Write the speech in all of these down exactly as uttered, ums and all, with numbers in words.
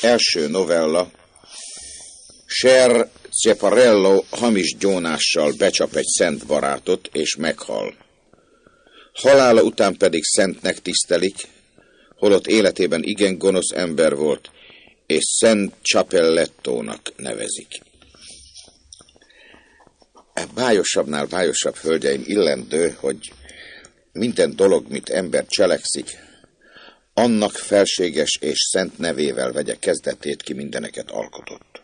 Első novella. Ser Schiaparello hamis gyónással becsap egy szent barátot, és meghal. Halála után pedig szentnek tisztelik, holott életében igen gonosz ember volt, és Szent Cappellettónak nevezik. Bájosabbnál bájosabb, hölgyeim, illendő, hogy minden dolog, mit ember cselekszik, annak felséges és szent nevével vegye kezdetét, ki mindeneket alkotott.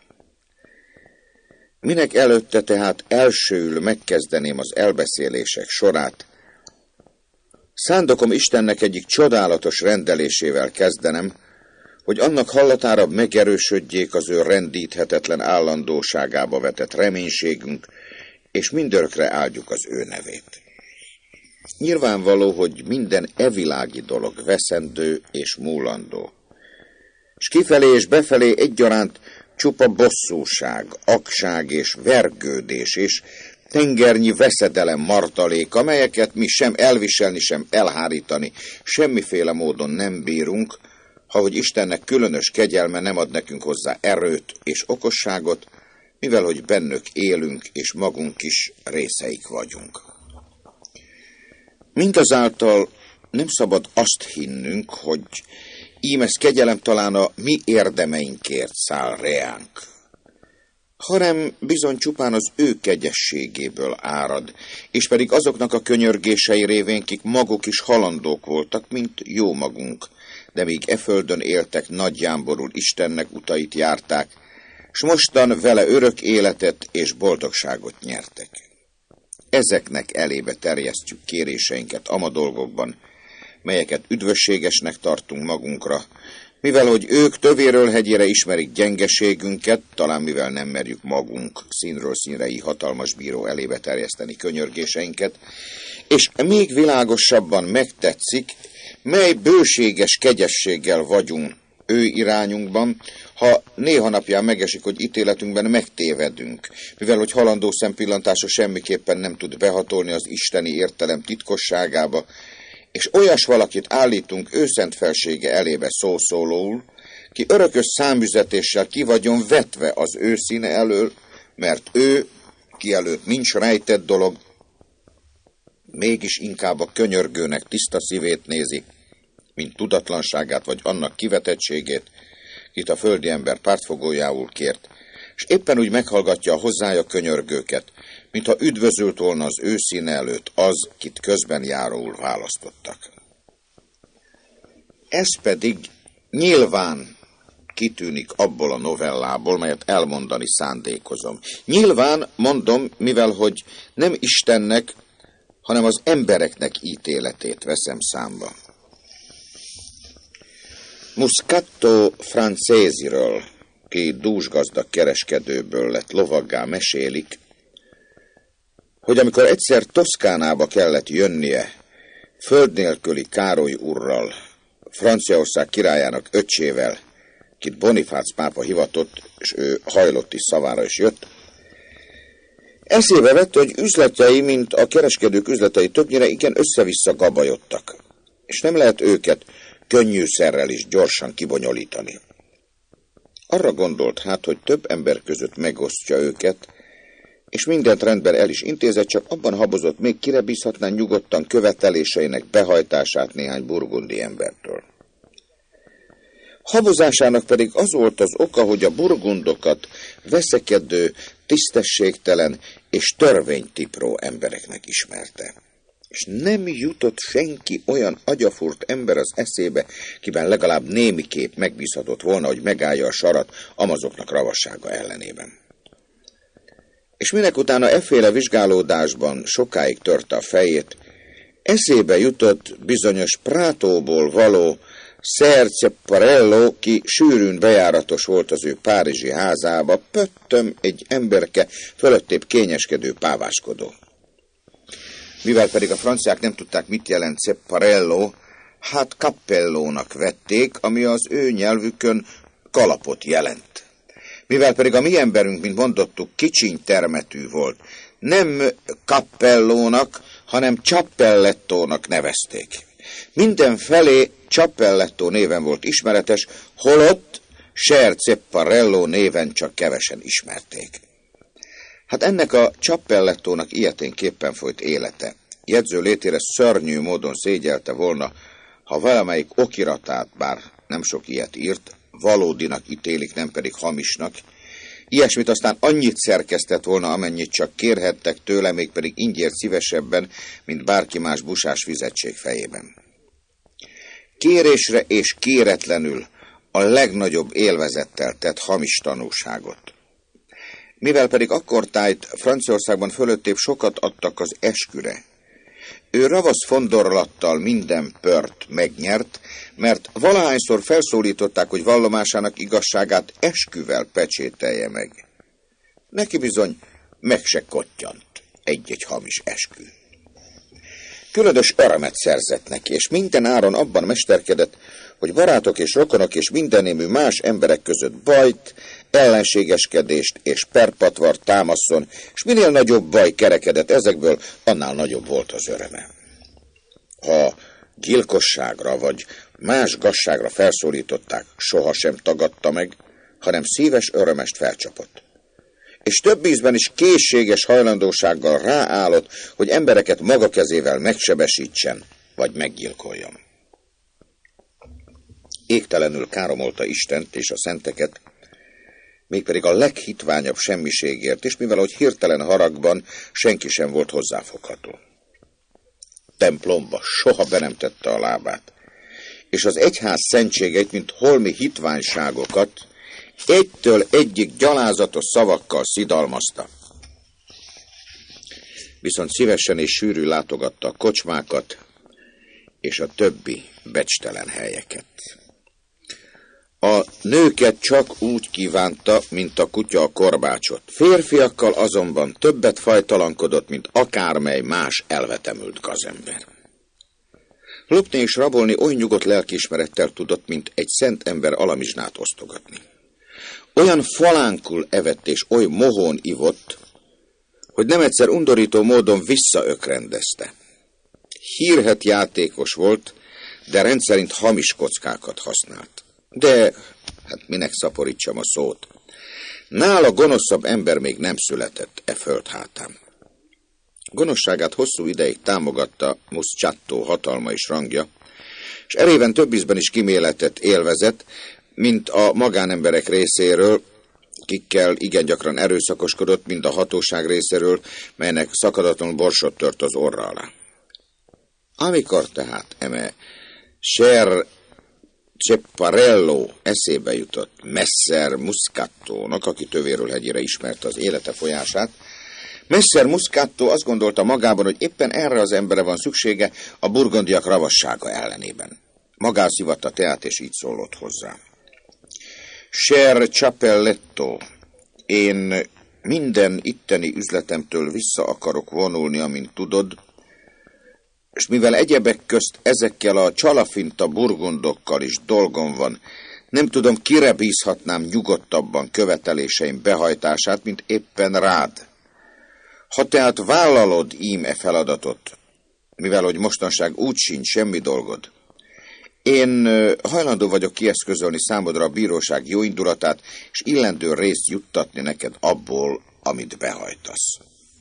Minek előtte tehát elsőül megkezdeném az elbeszélések sorát, szándokom Istennek egyik csodálatos rendelésével kezdenem, hogy annak hallatára megerősödjék az ő rendíthetetlen állandóságába vetett reménységünk, és mindörökre áldjuk az ő nevét. Nyilvánvaló, hogy minden evilági dolog veszendő és múlandó, és kifelé és befelé egyaránt csupa bosszúság, akság és vergődés és tengernyi veszedelem martalék, amelyeket mi sem elviselni, sem elhárítani semmiféle módon nem bírunk, ha hogy Istennek különös kegyelme nem ad nekünk hozzá erőt és okosságot, mivel hogy bennük élünk, és magunk is részeik vagyunk. Mindazáltal nem szabad azt hinnünk, hogy ímez kegyelem talán a mi érdemeinkért száll reánk, hanem bizony csupán az ő kegyességéből árad, és pedig azoknak a könyörgései révén, kik maguk is halandók voltak, mint jó magunk, de míg e földön éltek, nagy jámborul Istennek utait járták, s mostan vele örök életet és boldogságot nyertek. Ezeknek elébe terjesztjük kéréseinket ama dolgokban, melyeket üdvösségesnek tartunk magunkra, mivel hogy ők tövéről hegyére ismerik gyengeségünket, talán mivel nem merjük magunk színről színre így hatalmas bíró elébe terjeszteni könyörgéseinket, és még világosabban megtetszik, mely bőséges kegyességgel vagyunk ő irányunkban, ha néha napján megesik, hogy ítéletünkben megtévedünk, mivel hogy halandó szempillantása semmiképpen nem tud behatolni az isteni értelem titkosságába, és olyas valakit állítunk őszent felsége elébe szószólóul, ki örökös számüzetéssel ki vagyon vetve az ő színe elől, mert ő, ki előtt nincs rejtett dolog, mégis inkább a könyörgőnek tiszta szívét nézi, mint tudatlanságát vagy annak kivetettségét, kit a földi ember pártfogójául kért, és éppen úgy meghallgatja a hozzája könyörgőket, mintha üdvözölt volna az ő színe előtt az, kit közben járóul választottak. Ez pedig nyilván kitűnik abból a novellából, melyet elmondani szándékozom. Nyilván mondom, mivel hogy nem Istennek, hanem az embereknek ítéletét veszem számba. Muscatto Francésiről, ki dúsgazdag kereskedőből lett lovaggá, mesélik, hogy amikor egyszer Toszkánába kellett jönnie, föld nélküli Károly urral, Franciaország királyának öccsével, kit Bonifác pápa hivatott, és ő hajlott is szavára is jött, eszébe vett, hogy üzletei, mint a kereskedők üzletei többnyire igen össze-vissza gabajodtak, és nem lehet őket könnyűszerrel is gyorsan kibonyolítani. Arra gondolt hát, hogy több ember között megosztja őket, és mindent rendben el is intézett, csak abban habozott, még kire bízhatná nyugodtan követeléseinek behajtását néhány burgundi embertől. Habozásának pedig az volt az oka, hogy a burgundokat veszekedő, tisztességtelen és törvénytipró embereknek ismerte. És nem jutott senki olyan agyafurt ember az eszébe, kiben legalább némiképp megbízhatott volna, hogy megállja a sarat amazoknak ravassága ellenében. És minek utána efféle vizsgálódásban sokáig törte a fejét, eszébe jutott bizonyos Prátóból való Ser Schiaparello, ki sűrűn bejáratos volt az ő párizsi házába, pöttöm egy emberke, fölöttébb kényeskedő páváskodó. Mivel pedig a franciák nem tudták, mit jelent Schiaparello, hát Cappellónak vették, ami az ő nyelvükön kalapot jelent. Mivel pedig a mi emberünk, mint mondottuk, kicsiny termetű volt, nem Cappellónak, hanem Cappellettónak nevezték. Mindenfelé Cappellettó néven volt ismeretes, holott Ser Cepparello néven csak kevesen ismerték. Hát ennek a Cappellettónak ilyeténképpen folyt élete. Jegyző létére szörnyű módon szégyelte volna, ha valamelyik okiratát, bár nem sok ilyet írt, valódinak ítélik, nem pedig hamisnak, ilyesmit aztán annyit szerkesztett volna, amennyit csak kérhettek tőle, mégpedig ingyért szívesebben, mint bárki más busás fizetség fejében. Kérésre és kéretlenül a legnagyobb élvezettel tett hamis tanúságot. Mivel pedig akkortájt Franciaországban fölöttébb sokat adtak az esküre, ő ravasz fondorlattal minden pört megnyert, mert valahányszor felszólították, hogy vallomásának igazságát esküvel pecsételje meg. Neki bizony meg se kottyant egy-egy hamis eskü. Különös örömet szerzett neki, és minden áron abban mesterkedett, hogy barátok és rokonok és mindennémű más emberek között bajt, ellenségeskedést és perpatvart támaszon, és minél nagyobb baj kerekedett ezekből, annál nagyobb volt az öröme. Ha gyilkosságra vagy más gazságra felszólították, sohasem tagadta meg, hanem szíves örömest felcsapott. És több ízben is készséges hajlandósággal ráállott, hogy embereket maga kezével megsebesítsen, vagy meggyilkoljon. Égtelenül káromolta Istent és a szenteket, mégpedig a leghitványabb semmiségért, és mivel hogy hirtelen haragban senki sem volt hozzáfogható. Templomba soha be nem tette a lábát, és az egyház szentségeit, mint holmi hitványságokat egytől egyik gyalázatos szavakkal szidalmazta. Viszont szívesen és sűrű látogatta a kocsmákat és a többi becstelen helyeket. A nőket csak úgy kívánta, mint a kutya a korbácsot. Férfiakkal azonban többet fajtalankodott, mint akármely más elvetemült gazember. Lopni és rabolni oly nyugodt lelkiismerettel tudott, mint egy szent ember alamizsnát osztogatni. Olyan falánkul evett és oly mohón ivott, hogy nem egyszer undorító módon visszaökrendezte. Hírhedt játékos volt, de rendszerint hamis kockákat használt. De, hát minek szaporítsam a szót, nála gonoszabb ember még nem született e föld hátán. Gonoszságát hosszú ideig támogatta Musciatto hatalma és rangja, és elében több ízben is kiméletett élvezet, mint a magánemberek részéről, kikkel igen gyakran erőszakoskodott, mint a hatóság részéről, melynek szakadatlanul borsot tört az orra alá. Amikor tehát eme Ser Cepparello eszébe jutott Messer Muscattónak, aki tövéről hegyére ismerte az élete folyását, Messer Muscatto azt gondolta magában, hogy éppen erre az emberre van szüksége a burgondiak ravassága ellenében. Magához szivatta teát, és így szólott hozzá. Ser Cappelletto, én minden itteni üzletemtől vissza akarok vonulni, amint tudod, és mivel egyebek közt ezekkel a csalafinta burgundokkal is dolgom van, nem tudom, kire bízhatnám nyugodtabban követeléseim behajtását, mint éppen rád. Ha tehát vállalod ím e feladatot, mivel hogy mostanság úgy sincs semmi dolgod, én hajlandó vagyok kieszközölni számodra a bíróság jó indulatát, és illendő részt juttatni neked abból, amit behajtasz.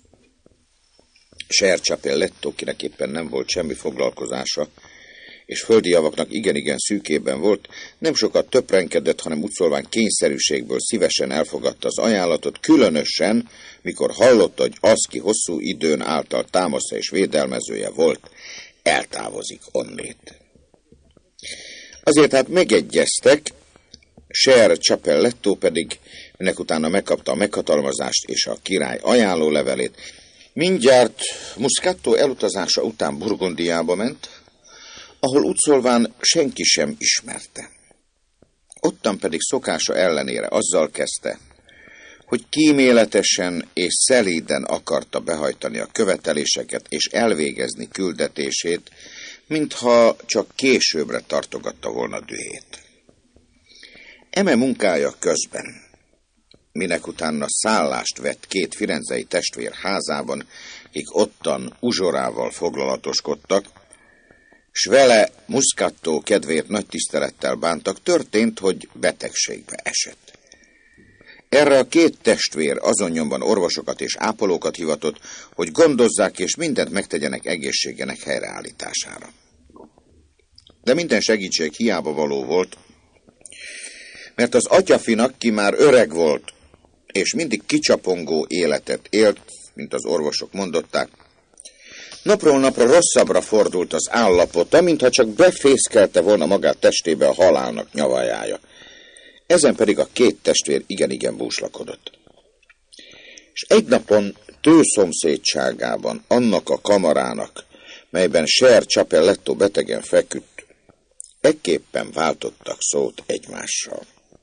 Ser Cappelletto, kinek éppen nem volt semmi foglalkozása, és földi javaknak igen-igen szűkében volt, nem sokat töprenkedett, hanem úgy szólván kényszerűségből szívesen elfogadta az ajánlatot, különösen, mikor hallotta, hogy az, ki hosszú időn által támasza és védelmezője volt, eltávozik onnét. Azért hát megegyeztek, Ser Cappelletto pedig, minek utána megkapta a meghatalmazást és a király ajánlólevelét, mindjárt Muscatto elutazása után Burgundiába ment, ahol úgy szólván senki sem ismerte. Ottan pedig szokása ellenére azzal kezdte, hogy kíméletesen és szelíden akarta behajtani a követeléseket és elvégezni küldetését, mintha csak későbbre tartogatta volna dühét. Eme munkája közben, minek utána szállást vett két firenzei testvér házában, akik ottan uzsorával foglalatoskodtak, s vele Muscato kedvéért nagy tisztelettel bántak, történt, hogy betegségbe esett. Erre a két testvér azon nyomban orvosokat és ápolókat hivatott, hogy gondozzák és mindent megtegyenek egészségének helyreállítására. De minden segítség hiába való volt, mert az atyafinak, ki már öreg volt, és mindig kicsapongó életet élt, mint az orvosok mondották, napról napra rosszabbra fordult az állapota, mintha csak befészkelte volna magát testébe a halálnak nyavajája. Ezen pedig a két testvér igen-igen búslakodott. És egy napon tőszomszédságában annak a kamarának, melyben Ser Ciappelletto betegen feküdt, ekképpen váltottak szót egymással.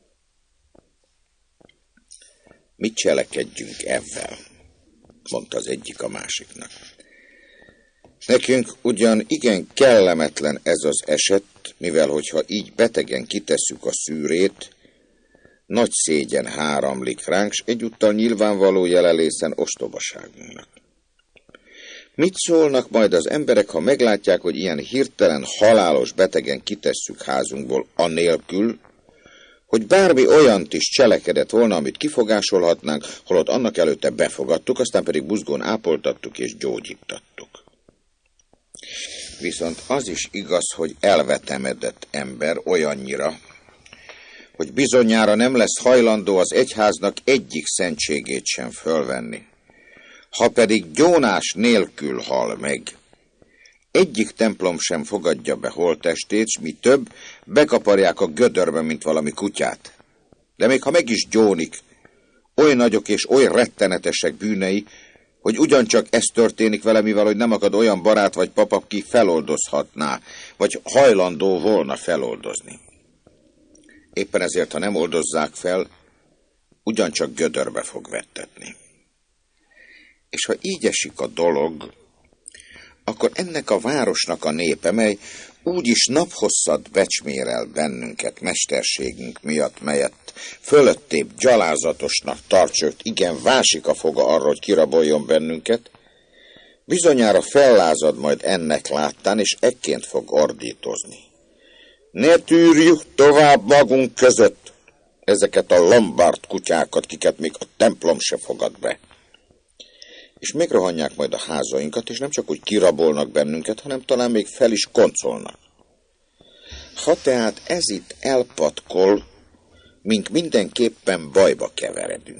Mit cselekedjünk ezzel? Mondta az egyik a másiknak. Nekünk ugyan igen kellemetlen ez az eset, mivel hogyha így betegen kitesszük a szűrét, nagy szégyen háramlik ránk, s egyúttal nyilvánvaló jelenlészen ostobaságunknak. Mit szólnak majd az emberek, ha meglátják, hogy ilyen hirtelen halálos betegen kitesszük házunkból, anélkül, hogy bármi olyant is cselekedett volna, amit kifogásolhatnánk, holott annak előtte befogadtuk, aztán pedig buzgón ápoltattuk és gyógyítattuk. Viszont az is igaz, hogy elvetemedett ember olyannyira, hogy bizonyára nem lesz hajlandó az egyháznak egyik szentségét sem fölvenni. Ha pedig gyónás nélkül hal meg, egyik templom sem fogadja be holttestét, s mi több, bekaparják a gödörbe, mint valami kutyát. De még ha meg is gyónik, oly nagyok és oly rettenetesek bűnei, hogy ugyancsak ez történik vele, mivel hogy nem akad olyan barát vagy papa, ki feloldozhatná, vagy hajlandó volna feloldozni. Éppen ezért, ha nem oldozzák fel, ugyancsak gödörbe fog vettetni. És ha így esik a dolog, akkor ennek a városnak a népe, mely úgyis naphosszat becsmérel bennünket mesterségünk miatt, melyet fölöttébb gyalázatosnak tartsott, igen vásik a foga arra, hogy kiraboljon bennünket, bizonyára fellázad majd ennek láttán, és ekként fog ordítozni. Ne tűrjük tovább magunk között ezeket a lombard kutyákat, kiket még a templom se fogad be. És megrohanják majd a házainkat, és nem csak úgy kirabolnak bennünket, hanem talán még fel is koncolnak. Ha tehát ez itt elpatkol, mink mindenképpen bajba keveredünk.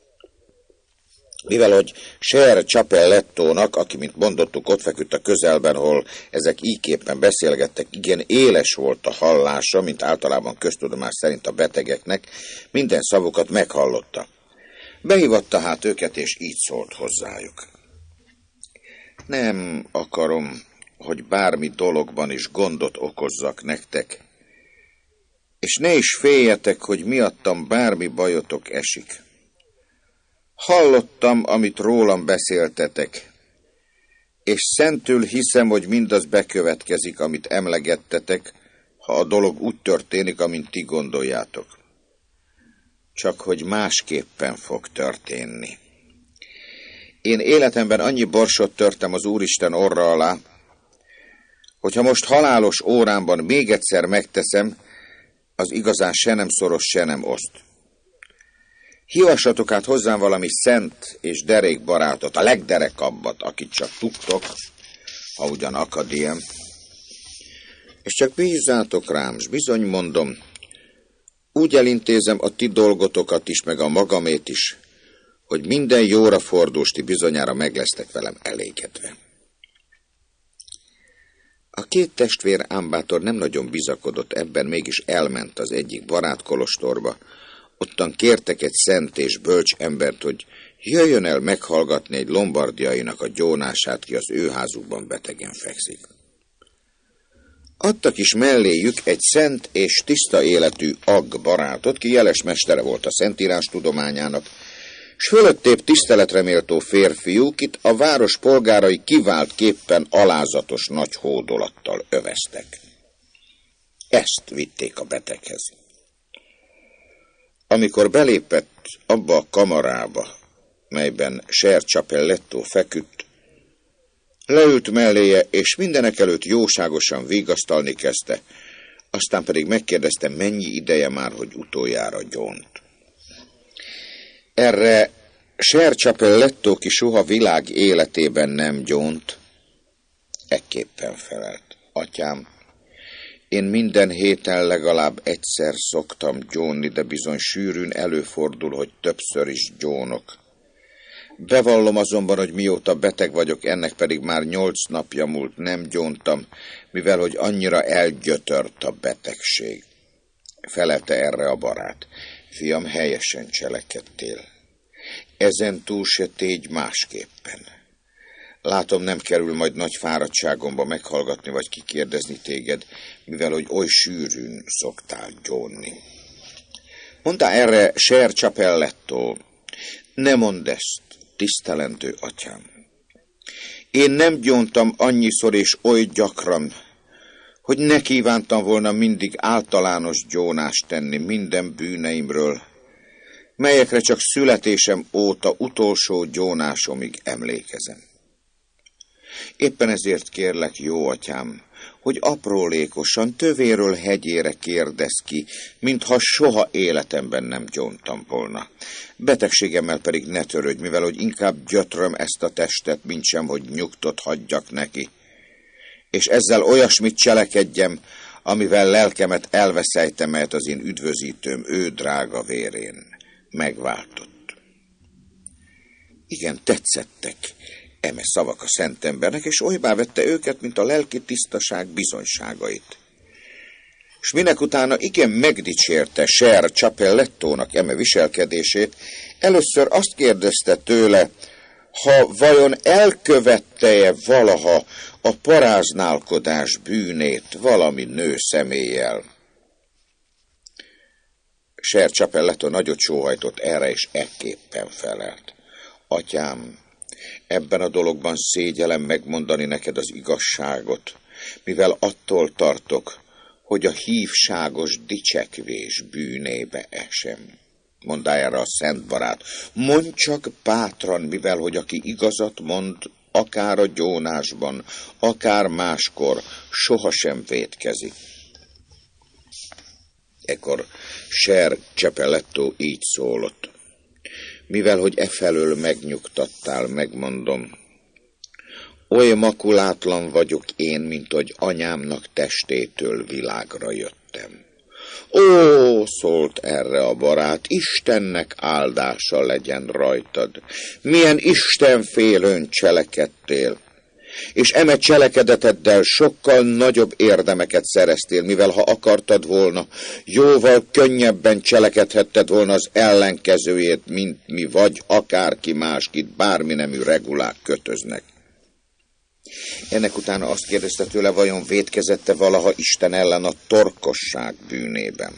Mivel hogy Ser Ciappellettónak, aki, mint mondottuk, ott feküdt a közelben, hol ezek íképpen beszélgettek, igen éles volt a hallása, mint általában köztudomás szerint a betegeknek, minden szavukat meghallotta. Behívatta hát őket, és így szólt hozzájuk. Nem akarom, hogy bármi dologban is gondot okozzak nektek, és ne is féljetek, hogy miattam bármi bajotok esik. Hallottam, amit rólam beszéltetek, és szentül hiszem, hogy mindaz bekövetkezik, amit emlegettetek, ha a dolog úgy történik, amint ti gondoljátok. Csak hogy másképpen fog történni. Én életemben annyi borsot törtem az Úristen orra alá, hogyha most halálos órámban még egyszer megteszem, az igazán se nem szoros, se nem oszt. Hívassatok át hozzám valami szent és derék barátot, a legderekabbat, akit csak tudtok, ha ugyan akad ilyen. És csak bízzátok rám, s bizony mondom, úgy elintézem a ti dolgotokat is, meg a magamét is, hogy minden jóra fordulós ti bizonyára meg lesztek velem elégedve. A két testvér ám bátor nem nagyon bizakodott ebben, mégis elment az egyik barátkolostorba. Ottan kértek egy szent és bölcs embert, hogy jöjjön el meghallgatni egy lombardiainak a gyónását, ki az ő házukban betegen fekszik. Adtak is melléjük egy szent és tiszta életű ag barátot, ki jeles mestere volt a szentírás tudományának, s fölöttébb tiszteletre méltó férfiú, kit a város polgárai kivált képpen alázatos nagy hódolattal öveztek. Ezt vitték a beteghez. Amikor belépett abba a kamarába, melyben Ser Ciappelletto feküdt, Leült melléje, és mindenek előtt jóságosan vigasztalni kezdte, aztán pedig megkérdezte, mennyi ideje már, hogy utoljára gyónt. Erre Ser Capelletto, ki soha világ életében nem gyónt, ekképpen felelt. Atyám, én minden héten legalább egyszer szoktam gyónni, de bizony sűrűn előfordul, hogy többször is gyónok. Bevallom azonban, hogy mióta beteg vagyok, ennek pedig már nyolc napja múlt, nem gyóntam, mivel hogy annyira elgyötört a betegség. Felelte erre a barát. Fiam, helyesen cselekedtél. Ezen túl se tégy másképpen. Látom, nem kerül majd nagy fáradtságomba meghallgatni vagy kikérdezni téged, mivel hogy oly sűrűn szoktál gyónni. Mondta erre Ser Capelletto, ne mondd ezt, tisztelendő atyám. Én nem gyóntam annyiszor és oly gyakran, hogy ne kívántam volna mindig általános gyónást tenni minden bűneimről, melyekre csak születésem óta utolsó gyónásomig emlékezem. Éppen ezért kérlek, jó atyám, hogy aprólékosan tövéről hegyére kérdezz ki, mintha soha életemben nem gyóntam volna. Betegségemmel pedig ne törődj, mivel hogy inkább gyötröm ezt a testet, mintsem, hogy nyugtot hagyjak neki. És ezzel olyasmit cselekedjem, amivel lelkemet elveszejtem, mert az én üdvözítőm ő drága vérén megváltott. Igen, tetszettek eme szavak a szentembernek, és olybá vette őket, mint a lelki tisztaság bizonyságait. És minek utána igen megdicsérte Ser Capellettónak eme viselkedését, először azt kérdezte tőle, ha vajon elkövette-e valaha a paráználkodás bűnét valami nő személlyel. Ser Capelletto nagyot sóhajtott erre, és ekképpen felelt. Atyám, ebben a dologban szégyellem megmondani neked az igazságot, mivel attól tartok, hogy a hívságos dicsekvés bűnébe esem. Mondd erre a szent barát, mondd csak bátran, mivel hogy aki igazat mond, akár a gyónásban, akár máskor, sohasem vétkezik. Ekkor Ser Capelletto így szólott. Mivel hogy e felől megnyugtattál, megmondom, oly makulátlan vagyok én, mint hogy anyámnak testétől világra jöttem. Ó, szólt erre a barát, Istennek áldása legyen rajtad. Milyen istenfélőn cselekedtél, és eme cselekedeteddel sokkal nagyobb érdemeket szereztél, mivel ha akartad volna, jóval könnyebben cselekedhetted volna az ellenkezőjét, mint mi vagy akárki más, kit bármi nemű regulák kötöznek. Ennek utána azt kérdezte tőle, vajon vétkezette valaha Isten ellen a torkosság bűnében.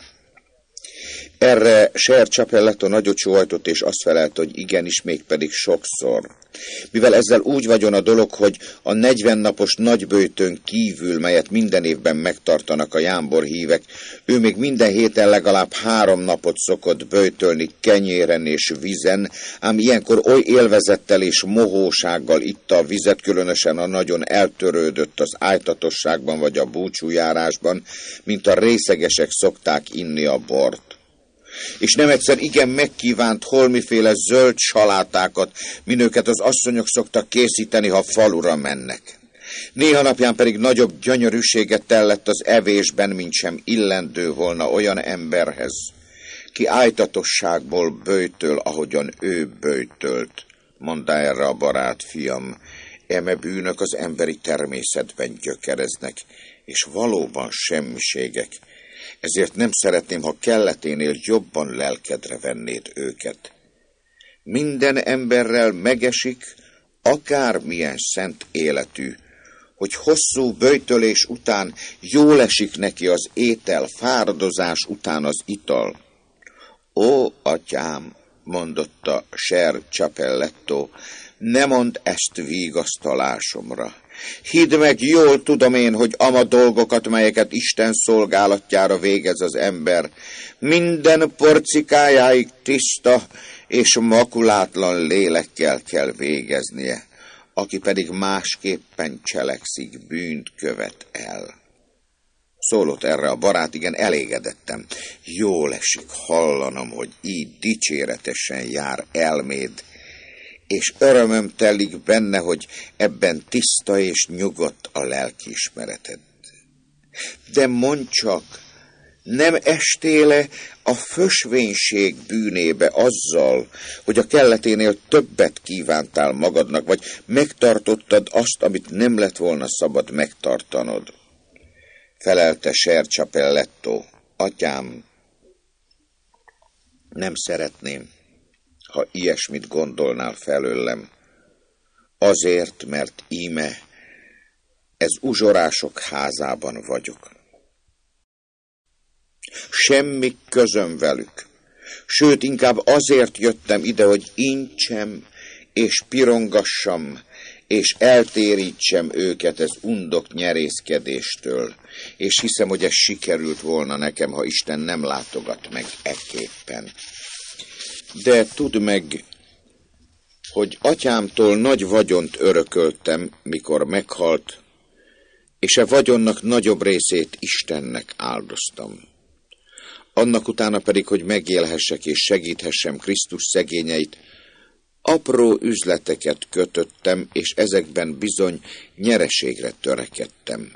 Erre Ser Capelletto nagyot sóhajtott, és azt felelt, hogy igenis, mégpedig sokszor. Mivel ezzel úgy vagyon a dolog, hogy a negyven napos nagyböjtön kívül, melyet minden évben megtartanak a jámbor hívek, ő még minden héten legalább három napot szokott böjtölni kenyéren és vízen, ám ilyenkor oly élvezettel és mohósággal itta a vizet, különösen a nagyon eltörődött az ájtatosságban vagy a búcsújárásban, mint a részegesek szokták inni a bort. És nem egyszer igen megkívánt holmiféle zöld salátákat, minőket az asszonyok szoktak készíteni, ha falura mennek. Néha napján pedig nagyobb gyönyörűséget tellett az evésben, mint sem illendő volna olyan emberhez, ki ájtatosságból böjtöl, ahogyan ő böjtölt. Mondta erre a barát, fiam, eme bűnök az emberi természetben gyökereznek, és valóban semmiségek. Ezért nem szeretném, ha kelleténél jobban lelkedre vennéd őket. Minden emberrel megesik, akármilyen szent életű, hogy hosszú böjtölés után jól esik neki az étel, fáradozás után az ital. Ó, atyám, mondotta Ser Capelletto, ne mondd ezt vigasztalásomra. Hidd meg, jól tudom én, hogy ama dolgokat, melyeket Isten szolgálatjára végez az ember, minden porcikájáig tiszta és makulátlan lélekkel kell végeznie. aki pedig másképpen cselekszik, bűnt követ el. Szólott erre a barát, igen, elégedettem. Jól esik hallanom, hogy így dicséretesen jár elméd, és örömöm telik benne, hogy ebben tiszta és nyugodt a lelkiismereted. De mondd csak, nem estéle a fösvénység bűnébe azzal, hogy a kelleténél többet kívántál magadnak, vagy megtartottad azt, amit nem lett volna szabad megtartanod? Felelte Ser Capelletto: atyám, nem szeretném, ha ilyesmit gondolnál felőlem, azért, mert íme ez uzsorások házában vagyok. Semmi közöm velük, sőt, inkább azért jöttem ide, hogy incsem és pirongassam, és eltérítsem őket ez undok nyerészkedéstől, és hiszem, hogy ez sikerült volna nekem, ha Isten nem látogat meg ekképpen. De tudd meg, hogy atyámtól nagy vagyont örököltem, mikor meghalt, és e vagyonnak nagyobb részét Istennek áldoztam. Annak utána pedig, hogy megélhessek és segíthessem Krisztus szegényeit, apró üzleteket kötöttem, és ezekben bizony nyereségre törekedtem.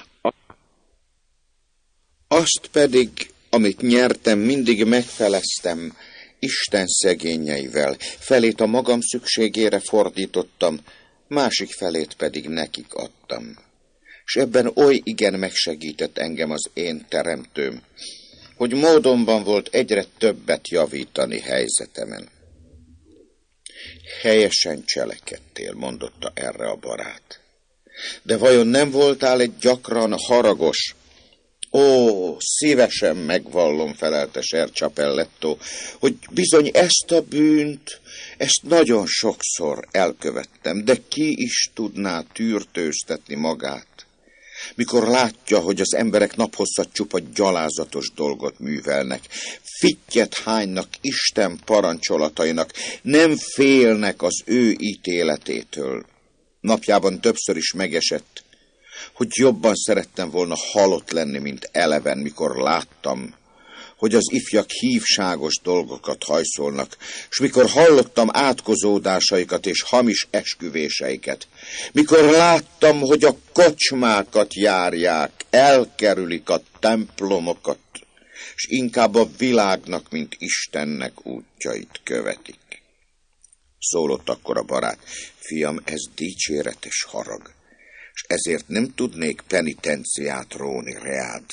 Azt pedig, amit nyertem, mindig megfeleztem Isten szegényeivel. Felét a magam szükségére fordítottam, másik felét pedig nekik adtam. És ebben oly igen megsegített engem az én teremtőm, hogy módonban volt egyre többet javítani helyzetemen. Helyesen cselekedtél, mondotta erre a barát. De vajon nem voltál egy gyakran haragos? Ó, szívesen megvallom, felelte Ser Capelletto, hogy bizony ezt a bűnt, ezt nagyon sokszor elkövettem, de ki is tudná tűrtőztetni magát, mikor látja, hogy az emberek naphosszat csupa gyalázatos dolgot művelnek, fittyet hánynak Isten parancsolatainak, nem félnek az ő ítéletétől. Napjában többször is megesett, hogy jobban szerettem volna halott lenni, mint eleven, mikor láttam, hogy az ifjak hívságos dolgokat hajszolnak, s mikor hallottam átkozódásaikat és hamis esküvéseiket, mikor láttam, hogy a kocsmákat járják, elkerülik a templomokat, s inkább a világnak, mint Istennek útjait követik. Szólott akkor a barát: fiam, ez dicséretes harag, és ezért nem tudnék penitenciát róni reád.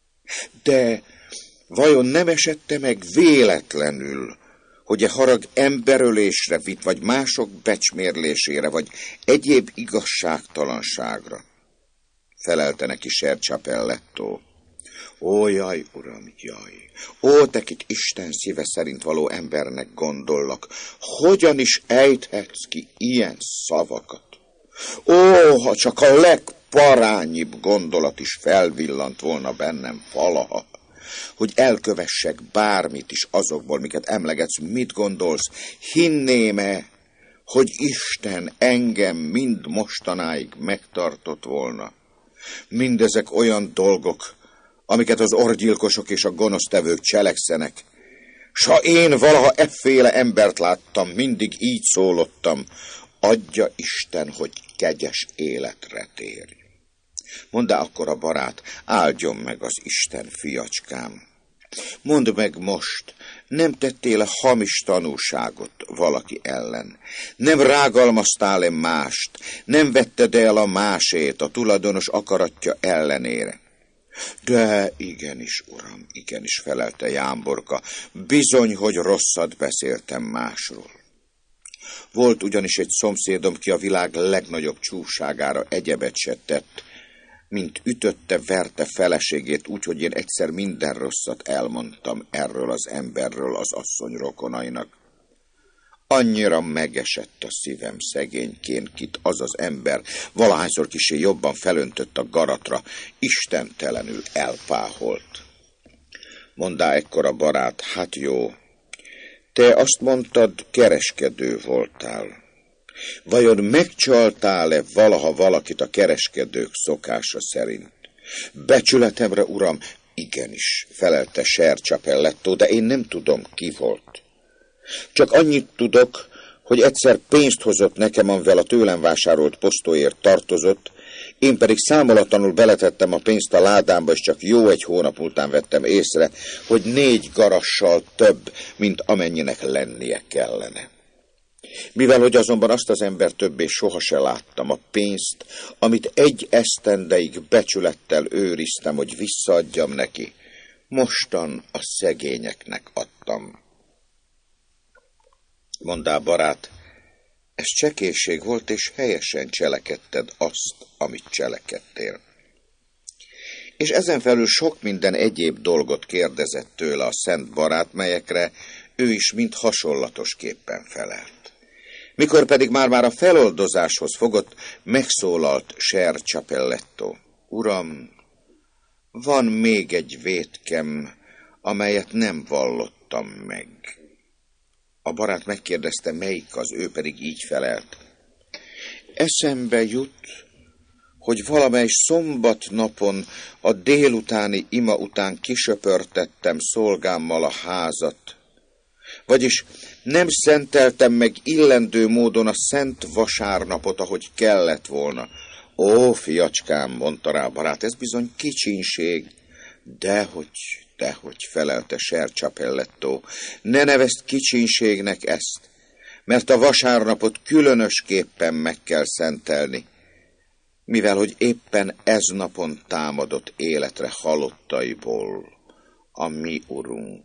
De vajon nem esette meg véletlenül, hogy a harag emberölésre vitt, vagy mások becsmérlésére, vagy egyéb igazságtalanságra? Felelte neki Ser Capelletto: ó, jaj, uram, jaj, ó, te, kit Isten szíve szerint való embernek gondollak, hogyan is ejthetsz ki ilyen szavakat? Ó, ha csak a legparányibb gondolat is felvillant volna bennem valaha, hogy elkövessek bármit is azokból, miket emlegetsz, mit gondolsz, hinném-e, hogy Isten engem mind mostanáig megtartott volna? Mindezek olyan dolgok, amiket az orgyilkosok és a gonosztevők cselekszenek, s ha én valaha efféle embert láttam, mindig így szólottam: adja Isten, hogy kegyes életre térj. Mondd akkor a barát: áldjon meg az Isten, fiacskám. Mondd meg most, nem tettél-e hamis tanúságot valaki ellen? Nem rágalmaztál-e mást? Nem vetted el a másét a tulajdonos akaratja ellenére? De igenis, uram, igenis, felelte Jámborka, bizony, hogy rosszat beszéltem másról. Volt ugyanis egy szomszédom, ki a világ legnagyobb csúfságára egyebet se tett, mint ütötte, verte feleségét, úgyhogy én egyszer minden rosszat elmondtam erről az emberről az asszony rokonainak. Annyira megesett a szívem szegényként, kit az az ember valahányszor kissé jobban felöntött a garatra, istentelenül elpáholt. Mondá ekkor a barát: hát jó, te azt mondtad, kereskedő voltál. Vajon megcsaltál-e valaha valakit a kereskedők szokása szerint? Becsületemre, uram, igenis, felelte Ser Capelletto, de én nem tudom, ki volt. Csak annyit tudok, hogy egyszer pénzt hozott nekem, amivel a tőlem vásárolt posztóért tartozott, én pedig számolatlanul beletettem a pénzt a ládámba, és csak jó egy hónap után vettem észre, hogy négy garassal több, mint amennyinek lennie kellene. Mivel hogy azonban azt az ember többé soha se láttam, a pénzt, amit egy esztendeig becsülettel őriztem, hogy visszaadjam neki, mostan a szegényeknek adtam. Mondá, barát, ez csekélység volt, és helyesen cselekedted azt, amit cselekedtél. És ezen felül sok minden egyéb dolgot kérdezett tőle a szent barát, melyekre ő is mind hasonlatosképpen felelt. Mikor pedig már-már a feloldozáshoz fogott, megszólalt Ser Capelletto. Uram, van még egy vétkem, amelyet nem vallottam meg. A barát megkérdezte, melyik az, ő pedig így felelt. Eszembe jut, hogy valamely szombat napon a délutáni ima után kisöpörtettem szolgámmal a házat, vagyis nem szenteltem meg illendő módon a szent vasárnapot, ahogy kellett volna. Ó, fiacskám, mondta rá a barát, ez bizony kicsinség. Dehogy, dehogy, felelte Ser Capelletto, ne nevezd kicsinségnek ezt, mert a vasárnapot különösképpen meg kell szentelni, mivel hogy éppen ez napon támadott életre halottaiból a mi urunk.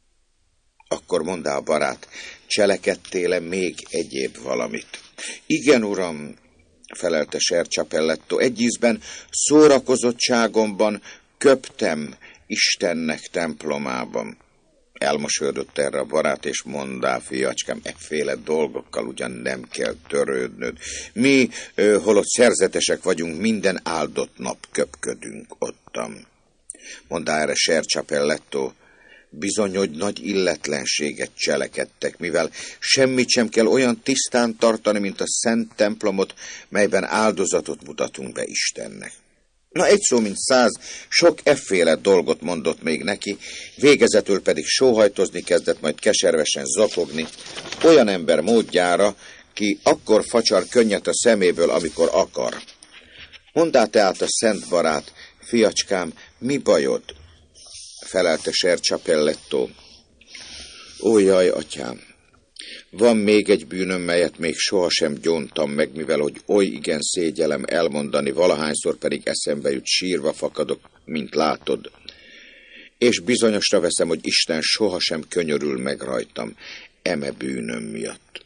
Akkor mondá a barát, cselekedtél-e még egyéb valamit? Igen, uram, felelte Ser Capelletto, egy ízben szórakozottságomban köptem Istennek templomában. Elmosolyodott erre a barát, és mondá, fiacskám, efféle dolgokkal ugyan nem kell törődnöd. Mi, ö, holott szerzetesek vagyunk, minden áldott nap köpködünk ottam. Mondá erre Ser Capelletto, bizony, hogy nagy illetlenséget cselekedtek, mivel semmit sem kell olyan tisztán tartani, mint a szent templomot, melyben áldozatot mutatunk be Istennek. Na, egy szó mint száz, sok efféle dolgot mondott még neki, végezetül pedig sóhajtozni kezdett, majd keservesen zokogni, olyan ember módjára, ki akkor facsar könnyet a szeméből, amikor akar. Mondá tehát a szent barát, fiacskám, mi bajod? Felelte Ser Capelletto. Ó, jaj, atyám, van még egy bűnöm, melyet még sohasem gyóntam meg, mivel hogy oly igen szégyelem elmondani, valahányszor pedig eszembe jut, sírva fakadok, mint látod. És bizonyosra veszem, hogy Isten sohasem könyörül meg rajtam, eme bűnöm miatt.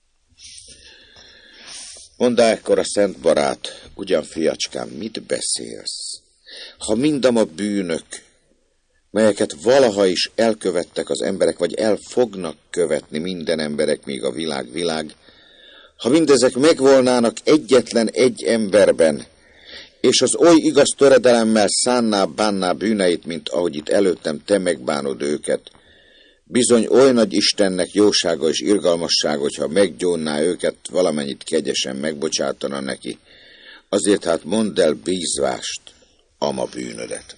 Mondá ekkor a szent barát, ugyan fiacskám, mit beszélsz? Ha mindam a bűnök, melyeket valaha is elkövettek az emberek, vagy el fognak követni minden emberek, még a világ világ, ha mindezek megvolnának egyetlen egy emberben, és az oly igaz töredelemmel szánná, bánná bűneit, mint ahogy itt előttem te megbánod őket, bizony oly nagy Istennek jósága és irgalmassága, hogyha meggyónná őket, valamennyit kegyesen megbocsátana neki, azért hát mondd el bízvást, ama bűnödet.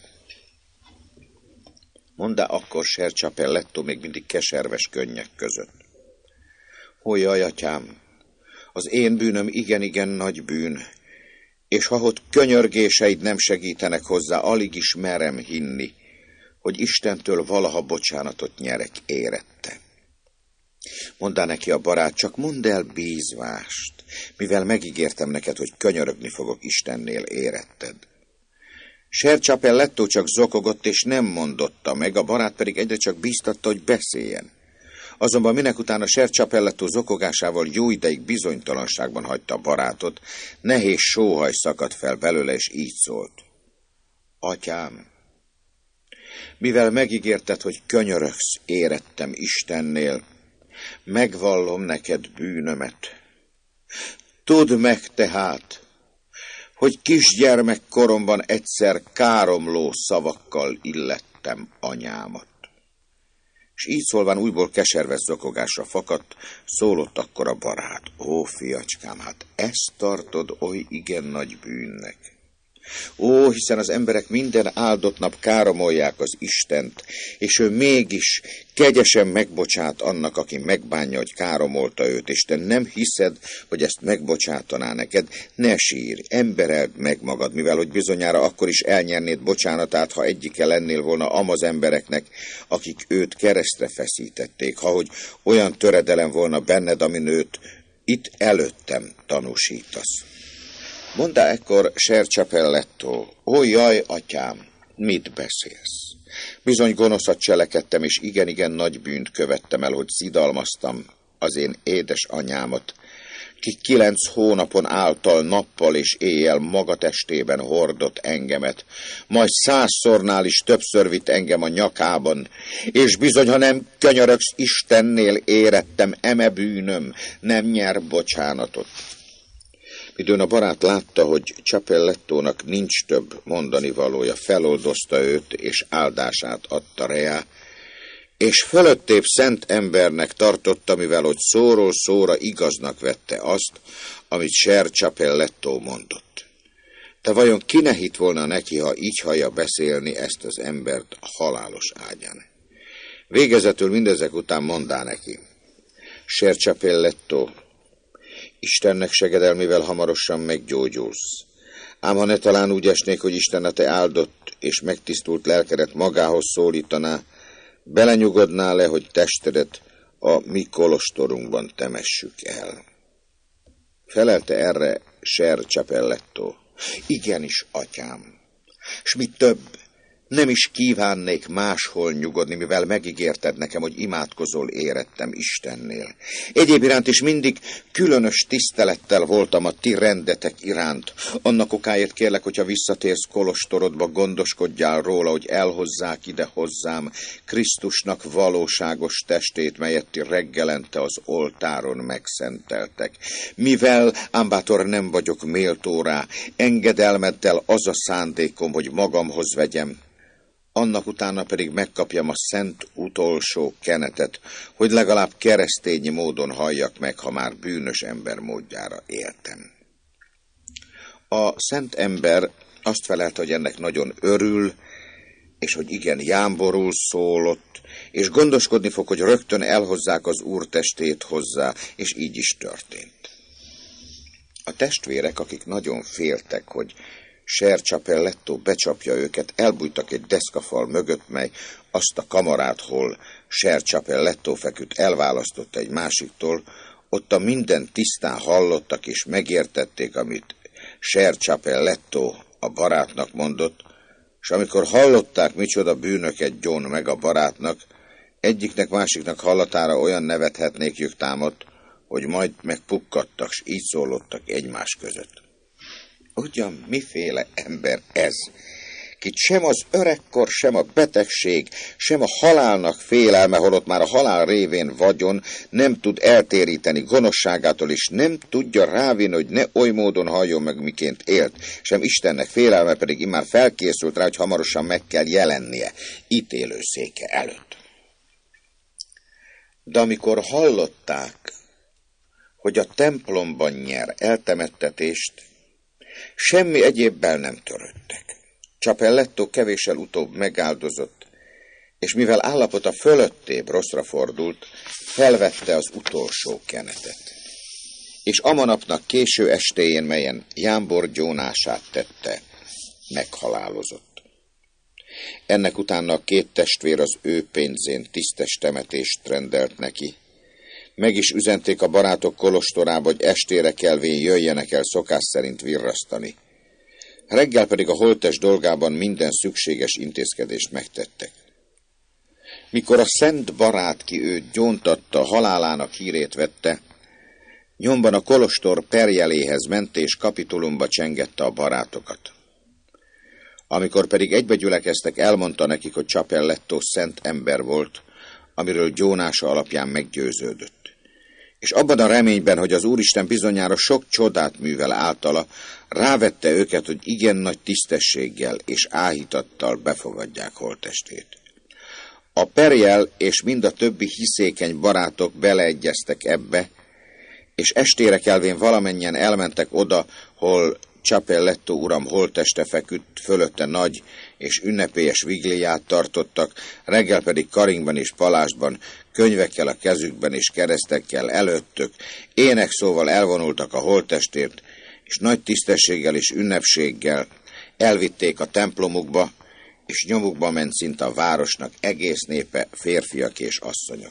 Mondá akkor Ser Capelletto még mindig keserves könnyek között. Ó, jaj, atyám, az én bűnöm igen-igen nagy bűn, és ha ott könyörgéseid nem segítenek hozzá, alig is merem hinni, hogy Istentől valaha bocsánatot nyerek érette. Mondá neki a barát, csak mondd el bízvást, mivel megígértem neked, hogy könyörögni fogok Istennél éretted. Ser Capelletto csak zokogott, és nem mondotta meg, a barát pedig egyre csak bíztatta, hogy beszéljen. Azonban minek utána Ser Capelletto zokogásával jó ideig bizonytalanságban hagyta a barátot, nehéz sóhaj szakadt fel belőle, és így szólt. Atyám, mivel megígérted, hogy könyörögsz érettem Istennél, megvallom neked bűnömet. Tudd meg tehát, hogy kisgyermek koromban egyszer káromló szavakkal illettem anyámat. s így szólván újból keserves zokogásra fakadt, szólott akkor a barát. Ó, fiacskám, hát ezt tartod oly igen nagy bűnnek. Ó, hiszen az emberek minden áldott nap káromolják az Istent, és ő mégis kegyesen megbocsát annak, aki megbánja, hogy káromolta őt, és te nem hiszed, hogy ezt megbocsátaná neked. Ne sírj, embereld meg magad, mivel hogy bizonyára akkor is elnyernéd bocsánatát, ha egyike lennél volna amaz embereknek, akik őt keresztre feszítették, ha hogy olyan töredelem volna benned, amin őt itt előttem tanúsítasz. Mondta ekkor Ser Capelletto: ó, jaj, atyám, mit beszélsz? Bizony gonoszat cselekedtem, és igen-igen nagy bűnt követtem el, hogy szidalmaztam az én édes anyámat, ki kilenc hónapon által nappal és éjjel maga testében hordott engemet, majd százszornál is többször vitt engem a nyakában, és bizony, ha nem könyörögsz Istennél, érettem, eme bűnöm nem nyer bocsánatot. Midőn a barát látta, hogy Capellettónak nincs több mondani valója, feloldozta őt, és áldását adta reá, és fölöttébb szent embernek tartotta, mivel hogy szóról szóra igaznak vette azt, amit Ser Capelletto mondott. De vajon ki ne hitt volna neki, ha így hallja beszélni ezt az embert a halálos ágyán? Végezetül mindezek után mondá neki: Ser Capelletto, Istennek segedelmével hamarosan meggyógyulsz. Ám ha ne talán úgy esnék, hogy Isten a te áldott és megtisztult lelkedet magához szólítaná, belenyugodnál le, hogy testedet a mi kolostorunkban temessük el. Felelte erre Ser Capelletto: igenis, atyám, s mi több, nem is kívánnék máshol nyugodni, mivel megígérted nekem, hogy imádkozol érettem Istennél. Egyéb iránt is mindig különös tisztelettel voltam a ti rendetek iránt. Annak okáért kérlek, hogyha visszatérsz kolostorodba, gondoskodjál róla, hogy elhozzák ide hozzám Krisztusnak valóságos testét, melyet ti reggelente az oltáron megszenteltek. Mivel, ám bátor, nem vagyok méltó rá, engedelmeddel az a szándékom, hogy magamhoz vegyem, annak utána pedig megkapjam a szent utolsó kenetet, hogy legalább keresztényi módon halljak meg, ha már bűnös ember módjára éltem. A szent ember azt felelte, hogy ennek nagyon örül, és hogy igen jámborul szólott, és gondoskodni fog, hogy rögtön elhozzák az Úr testét hozzá, és így is történt. A testvérek, akik nagyon féltek, hogy Ser Capelletto becsapja őket, elbújtak egy deszkafal mögött, mely azt a kamarát, hol Ser Capelletto feküdt, elválasztotta egy másiktól. Ott a minden tisztán hallottak, és megértették, amit Ser Capelletto a barátnak mondott, és amikor hallották, micsoda bűnöket gyón meg a barátnak, egyiknek másiknak hallatára olyan nevethetnékjük támadt, hogy majd megpukkadtak, s így szólottak egymás között: ugyan miféle ember ez, kit sem az öregkor, sem a betegség, sem a halálnak félelme, holott már a halál révén vagyon, nem tud eltéríteni gonoszságától, és nem tudja rávinni, hogy ne oly módon halljon meg, miként élt, sem Istennek félelme pedig immár felkészült rá, hogy hamarosan meg kell jelennie ítélőszéke előtt. De amikor hallották, hogy a templomban nyer eltemettetést, semmi egyébbel nem törődtek. Capelletto kevéssel utóbb megáldozott, és mivel állapota fölöttébb rosszra fordult, felvette az utolsó kenetet. És amanapnak késő estéjén, melyen jámbor gyónását tette, meghalálozott. Ennek utána a két testvér az ő pénzén tisztes temetést rendelt neki. Meg is üzenték a barátok kolostorába, hogy estére kelvén jöjjenek el szokás szerint virrasztani. Reggel pedig a holttest dolgában minden szükséges intézkedést megtettek. Mikor a szent barát, ki őt gyóntatta, halálának hírét vette, nyomban a kolostor perjeléhez ment és kapitulumba csengette a barátokat. Amikor pedig egybegyülekeztek, elmondta nekik, hogy Capelletto szent ember volt, amiről gyónása alapján meggyőződött. És abban a reményben, hogy az Úristen bizonyára sok csodát művel általa, rávette őket, hogy igen nagy tisztességgel és áhítattal befogadják holttestét. A Perjel és mind a többi hiszékeny barátok beleegyeztek ebbe, és estére kelvén valamennyien elmentek oda, hol Cappelletto uram holtteste feküdt, fölötte nagy és ünnepélyes vigiliát tartottak, reggel pedig karingban és palástban, könyvekkel a kezükben és keresztekkel előttük, énekszóval elvonultak a holttestért, és nagy tisztességgel és ünnepséggel elvitték a templomukba, és nyomukba ment szinte a városnak egész népe, férfiak és asszonyok.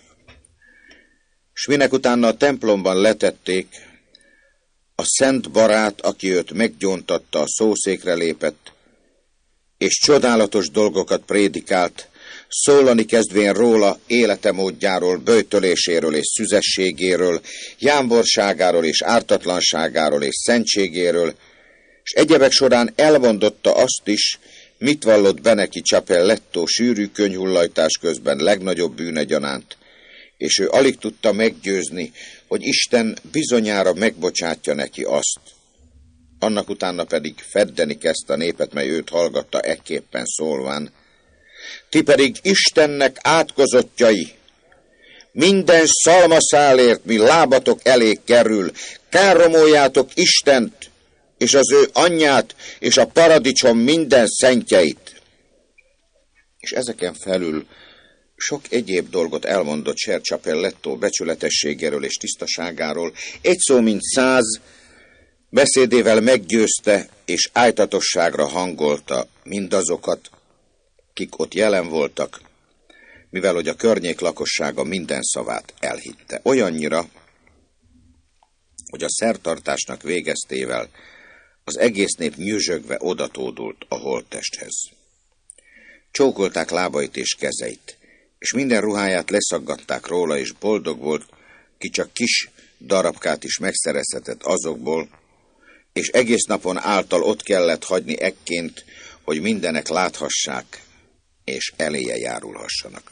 S minek utána a templomban letették, a szent barát, aki őt meggyóntatta, a szószékre lépett, és csodálatos dolgokat prédikált, szólani kezdvén róla, életemódjáról, böjtöléséről és szüzességéről, jámborságáról és ártatlanságáról és szentségéről, és egyebek során elmondotta azt is, mit vallott be neki Cappelletto sűrű könyhullajtás közben legnagyobb bűne gyanánt, és ő alig tudta meggyőzni, hogy Isten bizonyára megbocsátja neki azt. Annak utána pedig feddeni kezdte a népet, mely őt hallgatta ekképpen szólván. Ti pedig Istennek átkozottjai, minden szalmaszálért, mi lábatok elé kerül, káromoljátok Istent, és az ő anyját, és a paradicsom minden szentjeit. És ezeken felül sok egyéb dolgot elmondott Ser Cappelletto becsületességéről és tisztaságáról, egy szó mint száz, beszédével meggyőzte és ájtatosságra hangolta mindazokat, kik ott jelen voltak, mivel hogy a környék lakossága minden szavát elhitte. Olyannyira, hogy a szertartásnak végeztével az egész nép nyüzsögve odatódult a holttesthez. Csókolták lábait és kezeit, és minden ruháját leszaggatták róla, és boldog volt, ki csak kis darabkát is megszerezhetett azokból, és egész napon által ott kellett hagyni ekként, hogy mindenek láthassák, és eléje járulhassanak.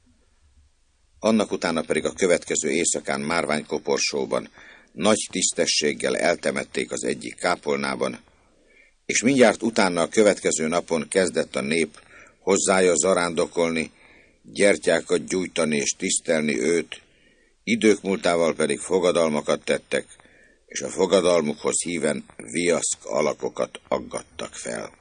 Annak utána pedig a következő éjszakán márványkoporsóban nagy tisztességgel eltemették az egyik kápolnában, és mindjárt utána a következő napon kezdett a nép hozzája zarándokolni, gyertyákat gyújtani és tisztelni őt, idők múltával pedig fogadalmakat tettek, és a fogadalmukhoz híven viaszk alakokat aggattak fel.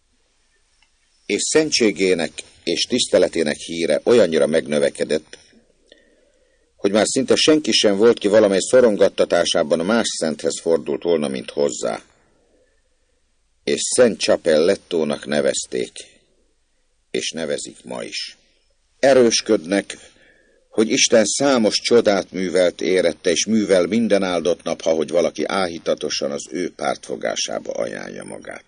És szentségének és tiszteletének híre olyannyira megnövekedett, hogy már szinte senki sem volt, ki valamely szorongattatásában más szenthez fordult volna, mint hozzá. És Szent Cappellettónak nevezték, és nevezik ma is. Erősködnek, hogy Isten számos csodát művelt érette, és művel minden áldott nap, ha hogy valaki áhítatosan az ő pártfogásába ajánlja magát.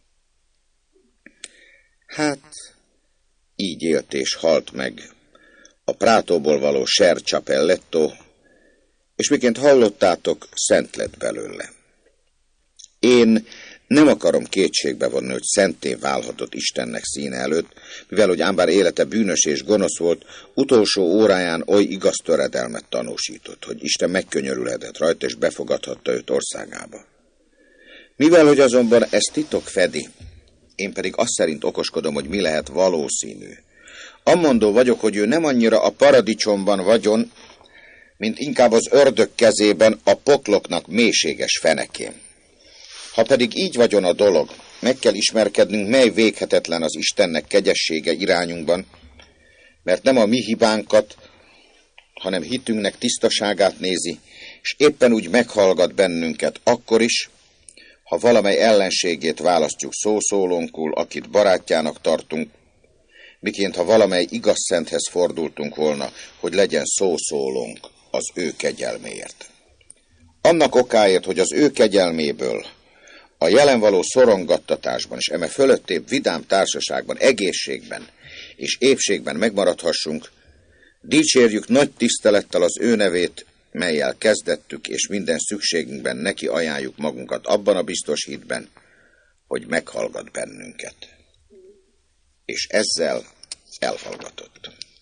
Hát, így élt és halt meg a Prátóból való Ser Cappelletto, és miként hallottátok, szent lett belőle. Én nem akarom kétségbe vonni, hogy szenté válhatott Istennek színe előtt, mivel hogy ám bár élete bűnös és gonosz volt, utolsó óráján oly igaz töredelmet tanúsított, hogy Isten megkönyörülhetett rajta, és befogadhatta őt országába. Mivel hogy azonban ez titok fedi, én pedig azt szerint okoskodom, hogy mi lehet valószínű. Ammondó vagyok, hogy ő nem annyira a paradicsomban vagyon, mint inkább az ördög kezében a pokloknak mélységes fenekén. Ha pedig így vagyon a dolog, meg kell ismerkednünk, mely véghetetlen az Istennek kegyessége irányunkban, mert nem a mi hibánkat, hanem hitünknek tisztaságát nézi, és éppen úgy meghallgat bennünket akkor is, ha valamely ellenségét választjuk szószólónkul, akit barátjának tartunk, miként ha valamely igaz szenthez fordultunk volna, hogy legyen szószólónk az ő kegyelméért. Annak okáért, hogy az ő kegyelméből a jelen való szorongattatásban és eme fölöttébb vidám társaságban, egészségben és épségben megmaradhassunk, dicsérjük nagy tisztelettel az ő nevét, mellyel kezdettük, és minden szükségünkben neki ajánljuk magunkat abban a biztos hitben, hogy meghallgat bennünket. És ezzel elhallgatott.